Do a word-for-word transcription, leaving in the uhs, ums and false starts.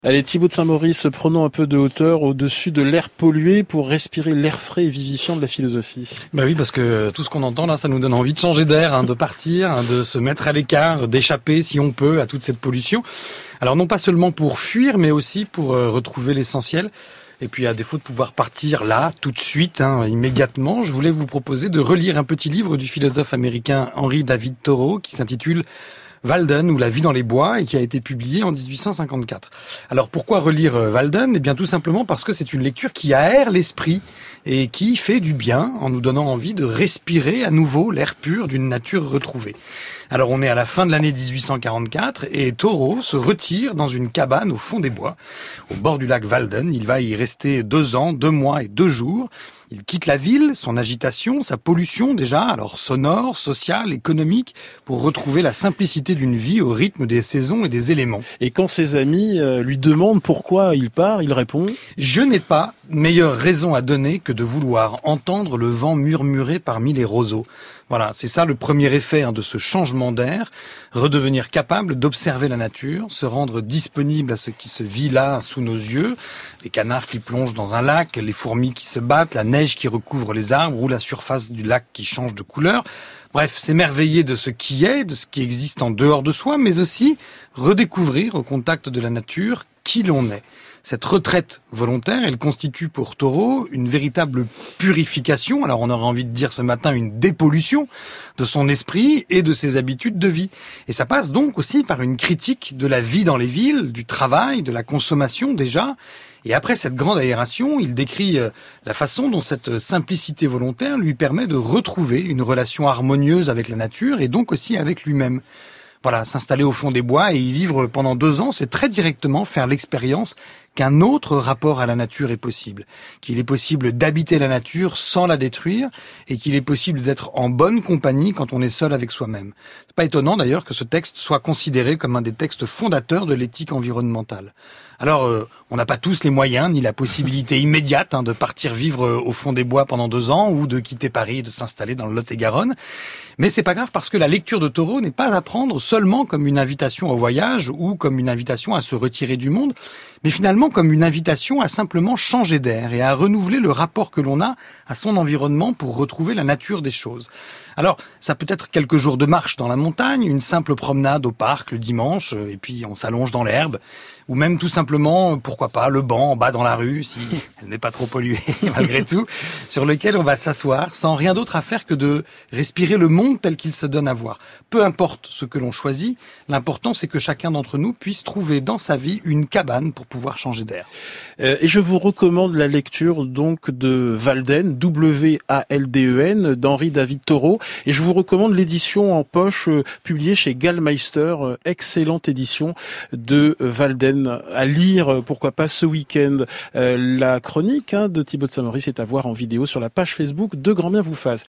Allez, Thibaut de Saint-Maurice, prenons un peu de hauteur au-dessus de l'air pollué pour respirer l'air frais et vivifiant de la philosophie. Bah oui, parce que tout ce qu'on entend là, ça nous donne envie de changer d'air, hein, de partir, hein, de se mettre à l'écart, d'échapper si on peut à toute cette pollution. Alors non pas seulement pour fuir, mais aussi pour euh, retrouver l'essentiel. Et puis à défaut de pouvoir partir là, tout de suite, hein, immédiatement, je voulais vous proposer de relire un petit livre du philosophe américain Henry David Thoreau qui s'intitule Walden ou La vie dans les bois et qui a été publié en dix-huit cent cinquante-quatre. Alors pourquoi relire Walden ? Eh bien tout simplement parce que c'est une lecture qui aère l'esprit et qui fait du bien en nous donnant envie de respirer à nouveau l'air pur d'une nature retrouvée. Alors on est à la fin de l'année dix-huit cent quarante-quatre et Thoreau se retire dans une cabane au fond des bois, au bord du lac Walden. Il va y rester deux ans, deux mois et deux jours. Il quitte la ville, son agitation, sa pollution déjà, alors sonore, sociale, économique, pour retrouver la simplicité d'une vie au rythme des saisons et des éléments. Et quand ses amis euh, lui demandent pourquoi il part, il répond « Je n'ai pas meilleure raison à donner que de vouloir entendre le vent murmurer parmi les roseaux. » Voilà, c'est ça le premier effet hein, de ce changement d'air, redevenir capable d'observer la nature, se rendre disponible à ce qui se vit là sous nos yeux, les canards qui plongent dans un lac, les fourmis qui se battent, la neige qui recouvre les arbres ou la surface du lac qui change de couleur. Bref, s'émerveiller de ce qui est, de ce qui existe en dehors de soi, mais aussi redécouvrir au contact de la nature qui l'on est. Cette retraite volontaire, elle constitue pour Thoreau une véritable purification, alors on aurait envie de dire ce matin une dépollution de son esprit et de ses habitudes de vie. Et ça passe donc aussi par une critique de la vie dans les villes, du travail, de la consommation déjà. Et après cette grande aération, il décrit la façon dont cette simplicité volontaire lui permet de retrouver une relation harmonieuse avec la nature et donc aussi avec lui-même. Voilà, s'installer au fond des bois et y vivre pendant deux ans, c'est très directement faire l'expérience qu'un autre rapport à la nature est possible, qu'il est possible d'habiter la nature sans la détruire et qu'il est possible d'être en bonne compagnie quand on est seul avec soi-même. C'est pas étonnant d'ailleurs que ce texte soit considéré comme un des textes fondateurs de l'éthique environnementale. Alors, euh, on n'a pas tous les moyens ni la possibilité immédiate hein, de partir vivre euh, au fond des bois pendant deux ans ou de quitter Paris et de s'installer dans le Lot-et-Garonne. Mais c'est pas grave parce que la lecture de Thoreau n'est pas à prendre seulement comme une invitation au voyage ou comme une invitation à se retirer du monde, mais finalement comme une invitation à simplement changer d'air et à renouveler le rapport que l'on a à son environnement pour retrouver la nature des choses. Alors, ça peut être quelques jours de marche dans la montagne, une simple promenade au parc le dimanche, et puis on s'allonge dans l'herbe, ou même tout simplement, pourquoi pas, le banc en bas dans la rue, si elle n'est pas trop polluée malgré tout, sur lequel on va s'asseoir sans rien d'autre à faire que de respirer le monde tel qu'il se donne à voir. Peu importe ce que l'on choisit, l'important c'est que chacun d'entre nous puisse trouver dans sa vie une cabane pour pouvoir changer d'air. Euh, et je vous recommande la lecture donc de Walden, W A L D E N, d'Henry David Thoreau, et je vous recommande l'édition en poche euh, publiée chez Gallmeister, euh, excellente édition de euh, Walden, à lire, euh, pourquoi pas ce week-end. Euh, la chronique hein, de Thibaut de Saint-Maurice est à voir en vidéo sur la page Facebook de Grand Bien vous fasse.